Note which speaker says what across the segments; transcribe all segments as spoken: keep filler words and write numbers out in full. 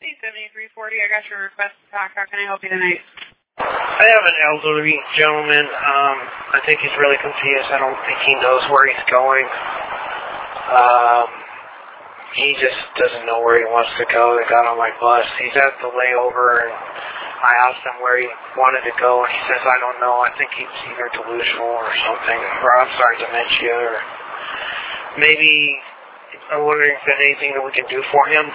Speaker 1: Hey, seventy-three forty, I got your request to talk. How can I help you tonight?
Speaker 2: I have an elderly gentleman. Um, I think he's really confused. I don't think he knows where he's going. Um, he just doesn't know where he wants to go. They got on my bus. He's at the layover, and I asked him where he wanted to go, and he says, I don't know. I think he's either delusional or something, or I'm sorry, dementia, or maybe I'm wondering if there's anything that we can do for him.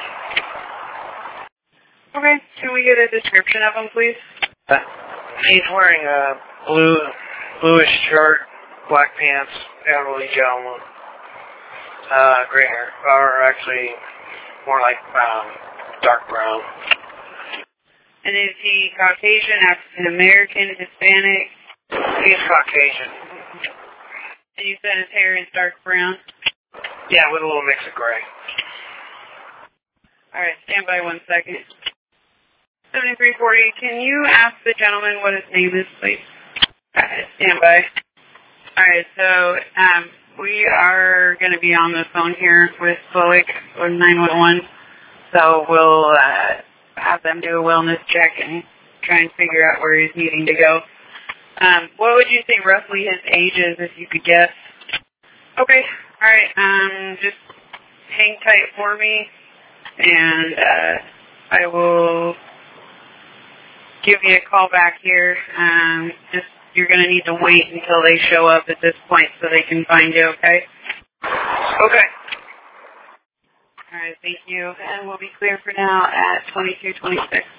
Speaker 1: Okay, can we get a description of him, please?
Speaker 2: Uh, he's wearing a blue, bluish shirt, black pants, elderly gentleman, uh, gray hair, or actually more like um, dark brown.
Speaker 1: And is he Caucasian, African American, Hispanic?
Speaker 2: He's Caucasian.
Speaker 1: And you said his hair is dark brown?
Speaker 2: Yeah, with a little mix of gray.
Speaker 1: Alright, stand by one second. seventy-three forty, can you ask the gentleman what his name is, please? Alright, stand by. Alright, so um, we are going to be on the phone here with Bullock with nine one one, so we'll uh, have them do a wellness check and try and figure out where he's needing to go. Um, what would you think roughly his age is, if you could guess? Okay, alright, um, just hang tight for me, and uh, I will give you a call back here. Um, just you're going to need to wait until they show up at this point so they can find you, okay?
Speaker 2: Okay.
Speaker 1: All right, thank you. And we'll be clear for now at twenty-two twenty-six.